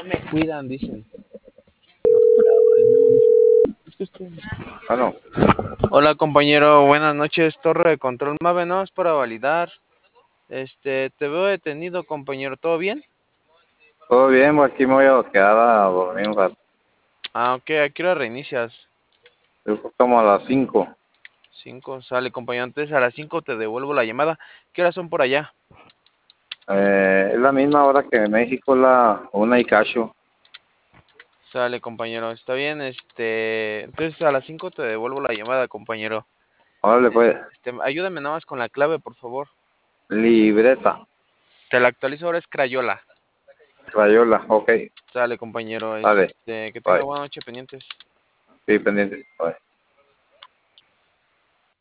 me cuidan, dicen. Bueno, Hola compañero, buenas noches, Torre de Control Mave, no es para validar. Te veo detenido, compañero, ¿todo bien? todo bien, aquí me voy a quedar a dormir un rato. Ah, ok, ¿a qué hora reinicias? Yo creo como a las 5. 5, sale compañero, antes a las 5 te devuelvo la llamada. ¿Qué horas son por allá? Es la misma hora que en México, la 1:08. Sale compañero, está bien, entonces a las 5 te devuelvo la llamada, compañero. Órale pues, Ayúdame nada más con la clave, por favor. libreta, Te la actualizo, ahora es Crayola. Crayola, ok, Sale compañero, dale, que tenga bye, buena noche pendientes. sí, pendiente, bye.